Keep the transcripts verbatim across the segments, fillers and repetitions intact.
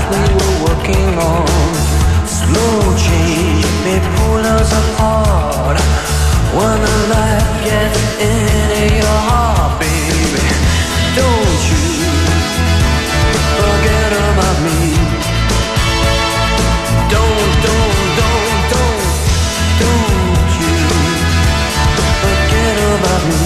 we were working on. Slow change may pull us apart. When the light gets into your heart, baby, don't you forget about me. Don't, don't, don't, don't, don't you forget about me.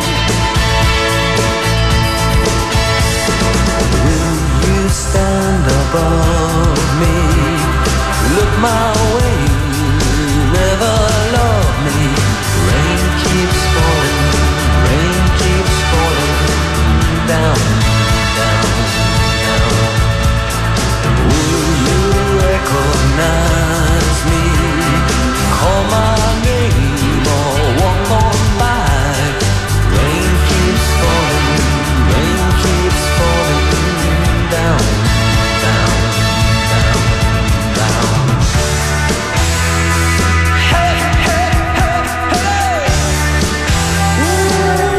Will you stand above me? Look my way, never love me. Rain keeps falling, rain keeps falling down, down, down. Will you recognize me? Call my name or walk on by. Rain keeps falling, rain keeps falling down, down, down, down. Hey, hey, hey, hey. Ooh.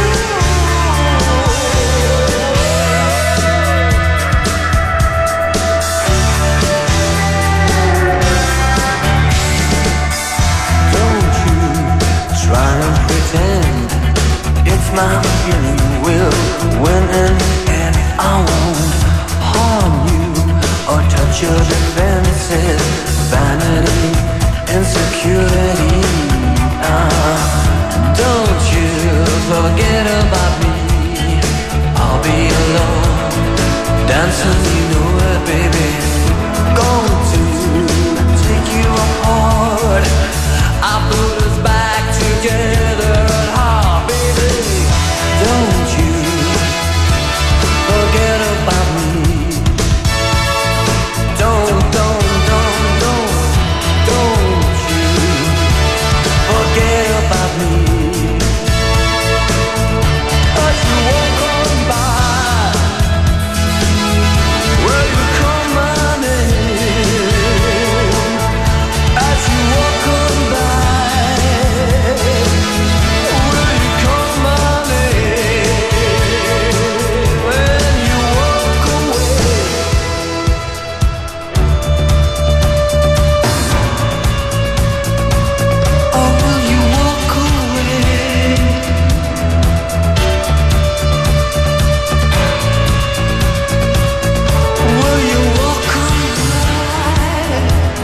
Don't you try and pretend it's my feeling will win in the end. I won't harm you or touch your defenses. Vanity, insecurity. Ah, don't you forget about me. I'll be alone, dancing, you know it, baby. Going to take you apart. I put us back together at heart, baby. Don't you forget about me. Don't, don't, don't, don't, don't you forget about me. As you walk on by, will you call my name? As you walk on by, will you call my name? When you walk away. Oh, will you walk away? Will you walk away?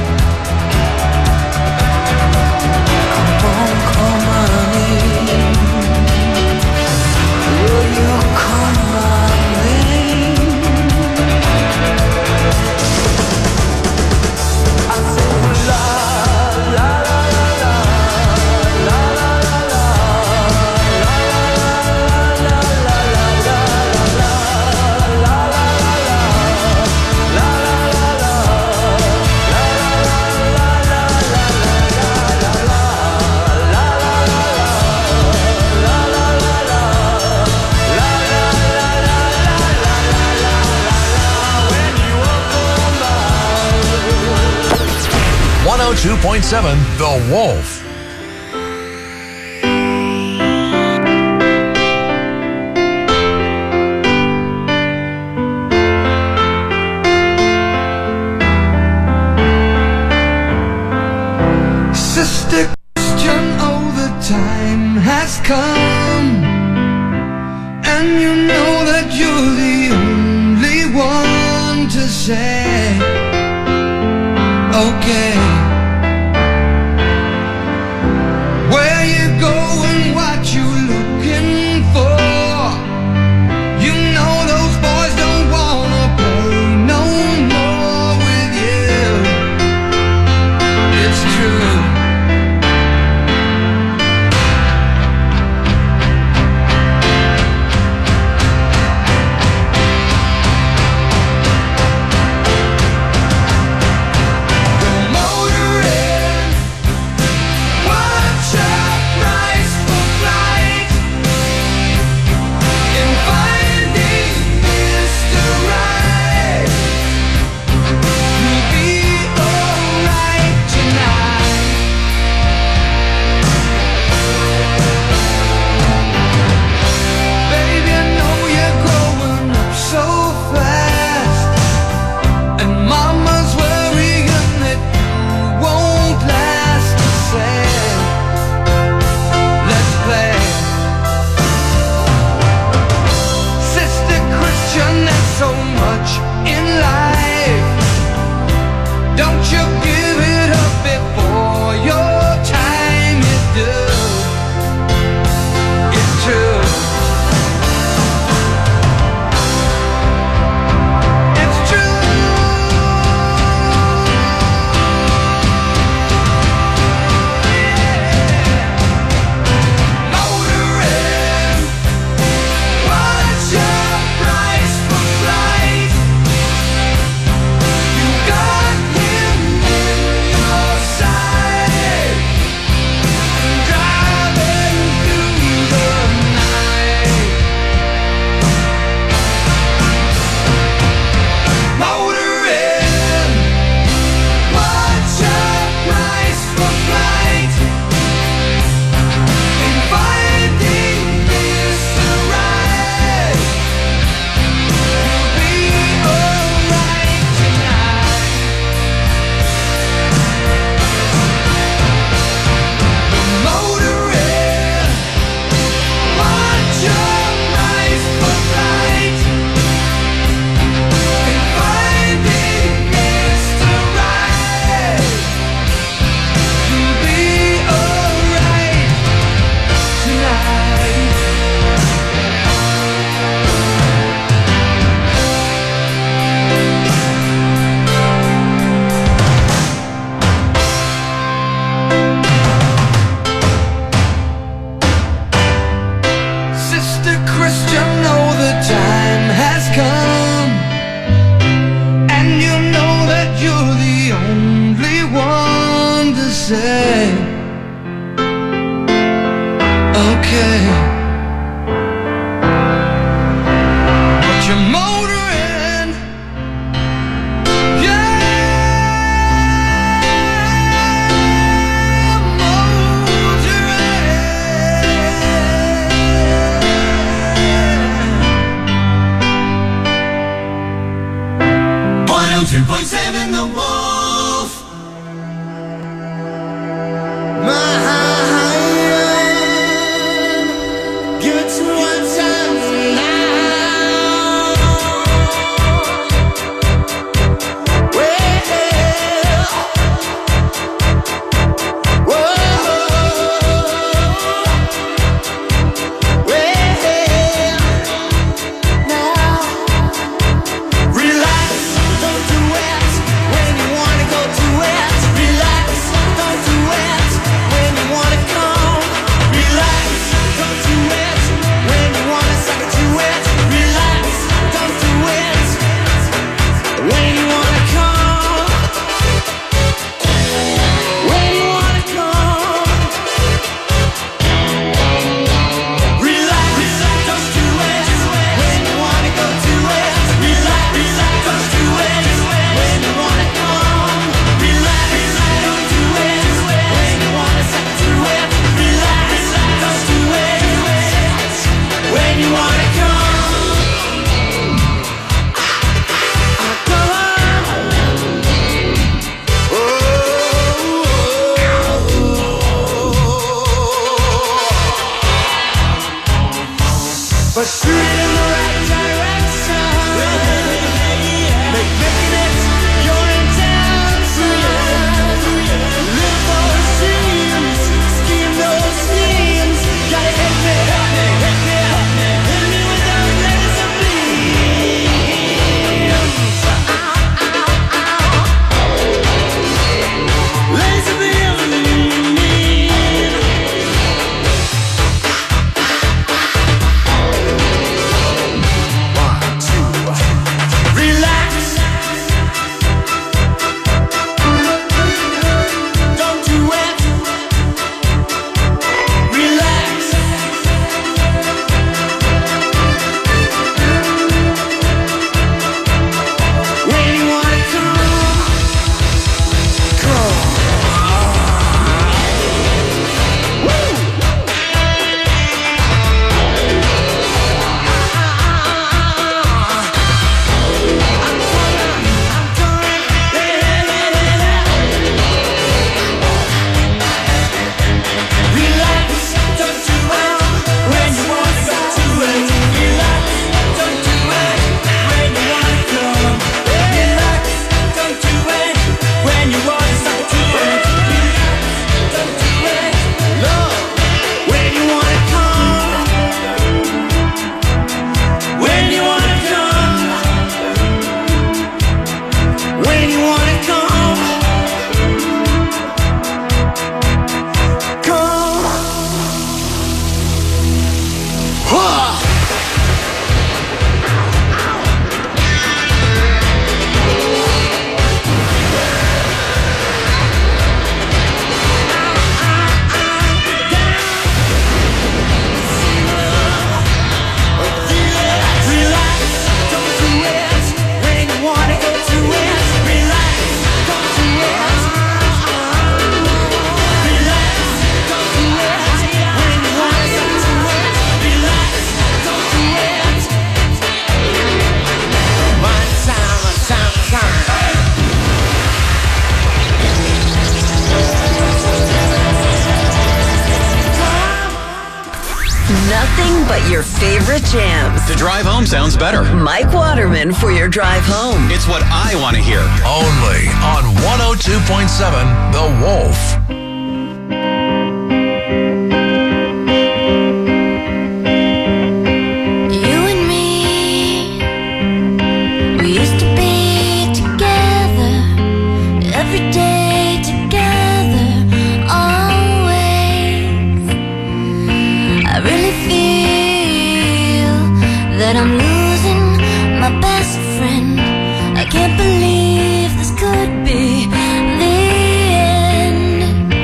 Come on, call my name. Will you call my name? I say la la la la la la la la la la one oh two point seven The Wolf. Sister Christian, oh, the time has come, and you know that you're the only one to say, okay. Where you going, what you looking for? You know those boys don't wanna play no more with you. It's true. The oh two point seven The Wolf. My give it to one time now. Well, whoa, well, now relax, don't do it when you wanna go to it. Relax, don't do it when you wanna come. Relax, don't do it when you wanna suck it to it. Relax, don't do it when you wanna come. When you wanna come. Relax, don't do it when you wanna go to it. Relax, don't do it when you wanna come. Relax, don't do it when you wanna suck it to it. Relax, don't do it when you wanna come. Come on. Oh. But shoot it in the right direction. Make making it your intention. Live those dreams, scheme those schemes. Gotta hit me, hit me, hit me, hit me with those laser beams. Laser beams. Relax. Don't do it. Relax. When you wanna come, come. Woo. Relax, don't do it when you wanna go to it. Relax, don't do it when you wanna come. Relax, don't do it when you wanna suck to it. Relax, don't do it, love, when you wanna come. When you wanna come. When you wanna come. Come. Huh. Relax, don't do it when you wanna go to it. Relax, don't do it. Relax, don't do it when you wanna go to it. Relax, don't do it. One time, one time, time. Nothing but your favorite jams. The drive home sounds better. Mike Waterman for your drive home. It's what I want to hear. Only on one oh two point seven The Wolf. You and me, we used to be together every day together, always. I really feel that I'm losing my best friend. I can't believe this could be the end.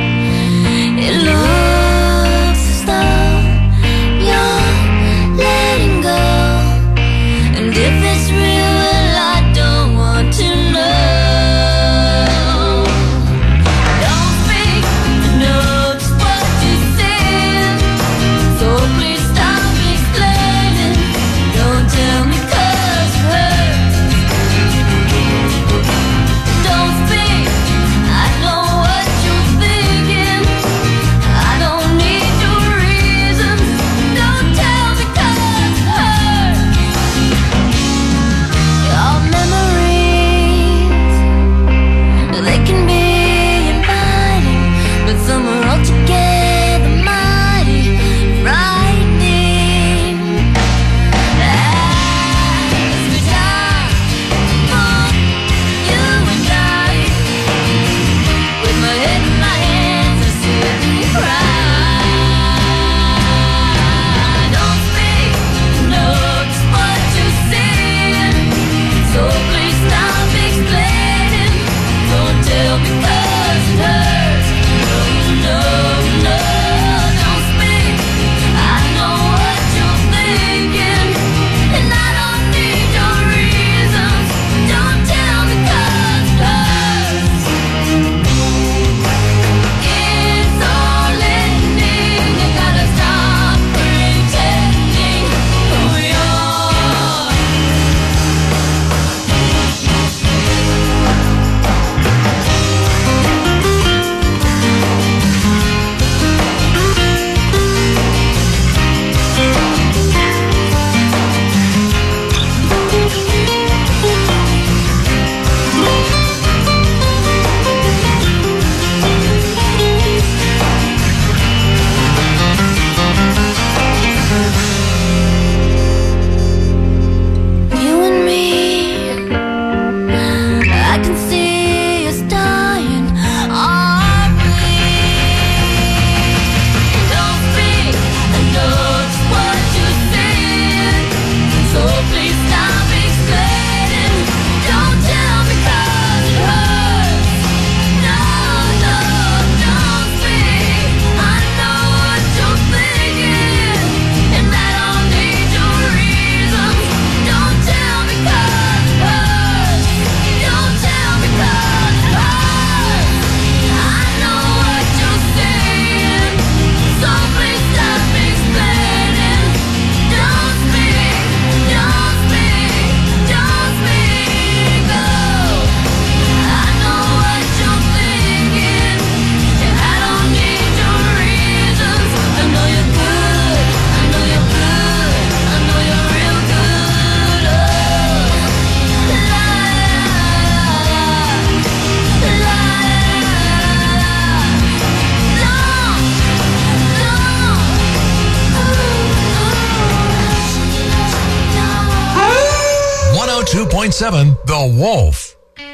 two point seven The Wolf.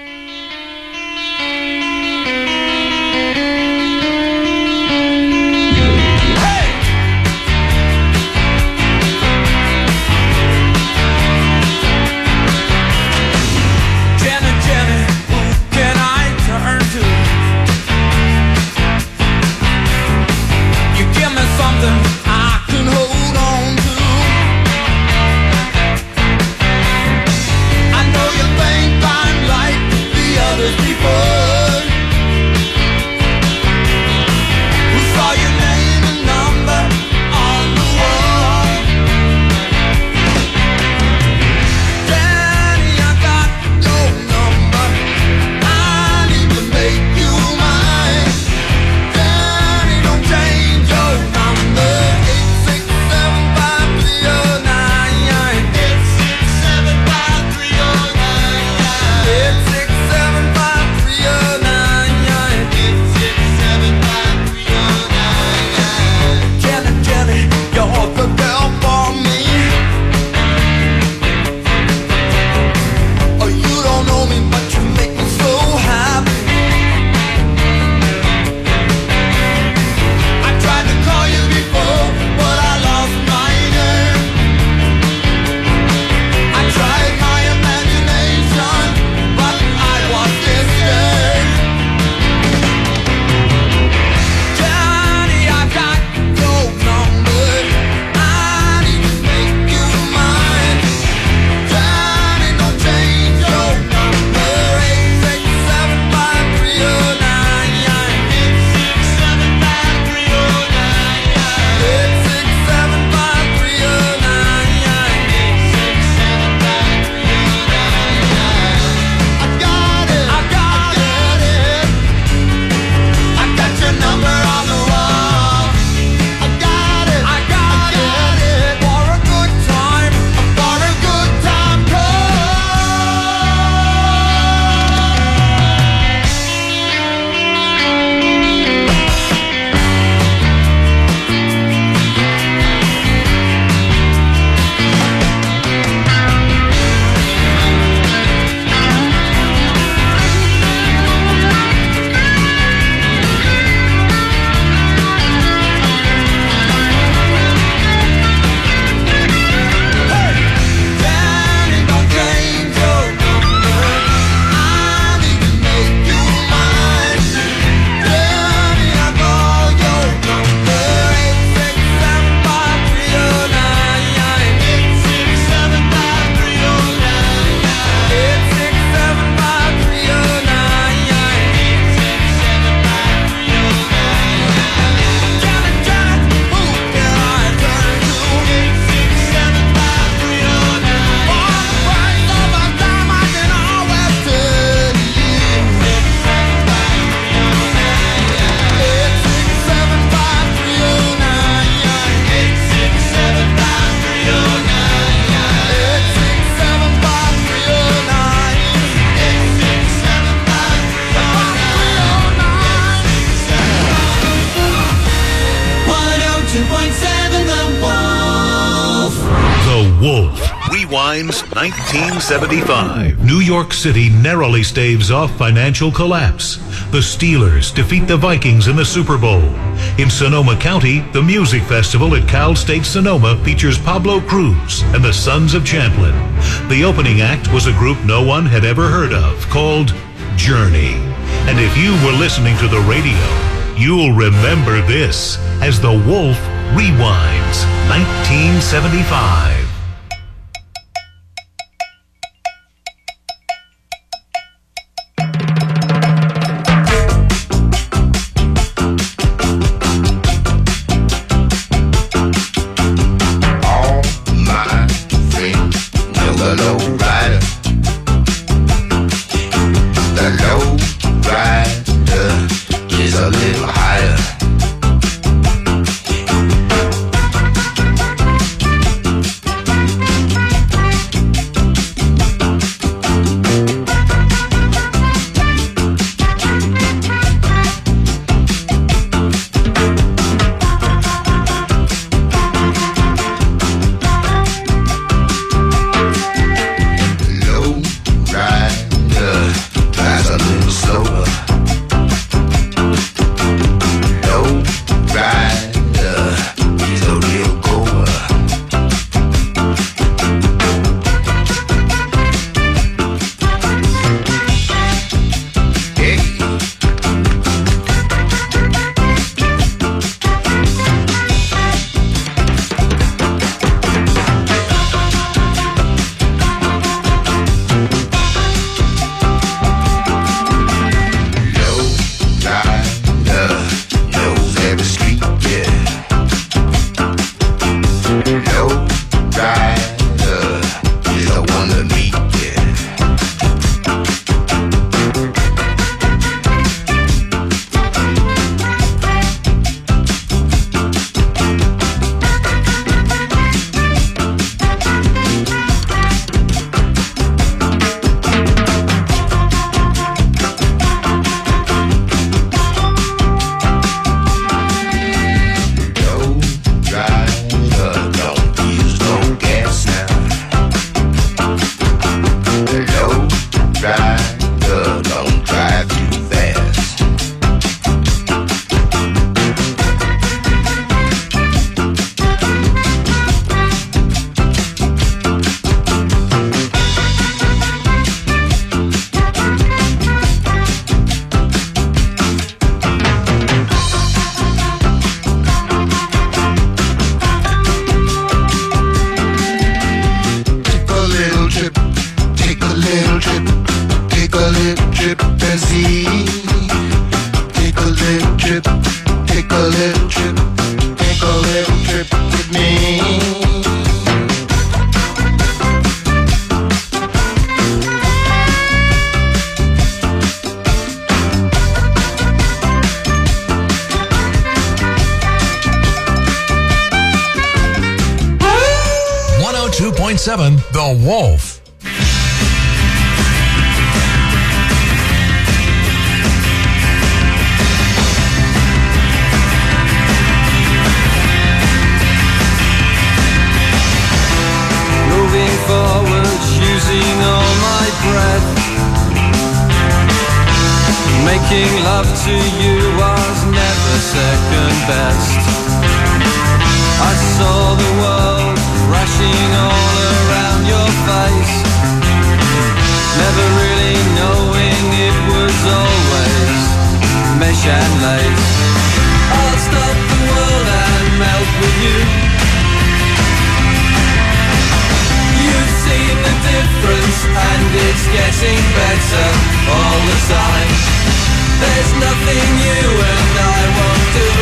nineteen seventy-five. New York City narrowly staves off financial collapse. The Steelers defeat the Vikings in the Super Bowl. In Sonoma County, the music festival at Cal State Sonoma features Pablo Cruz and the Sons of Champlin. The opening act was a group no one had ever heard of called Journey. And if you were listening to the radio, you'll remember this as The Wolf rewinds nineteen seventy-five. ride. Girl, don't drive too fast. two point seven The Wolf. Moving forward, using all my breath. Making love to you was never second best. I saw the world crashing all around your face, never really knowing it was always mesh and lace. I'll stop the world and melt with you. You've seen the difference and it's getting better all the time. There's nothing you and I won't do.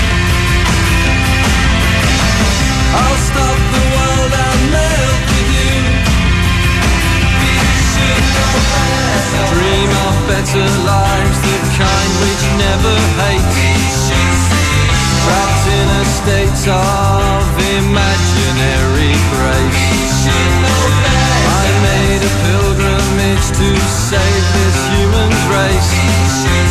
I'll stop the world and melt with you. We should know better. Dream of better lives, the kind which never hate. Trapped in a state of imaginary grace. I made a pilgrimage to save this human race.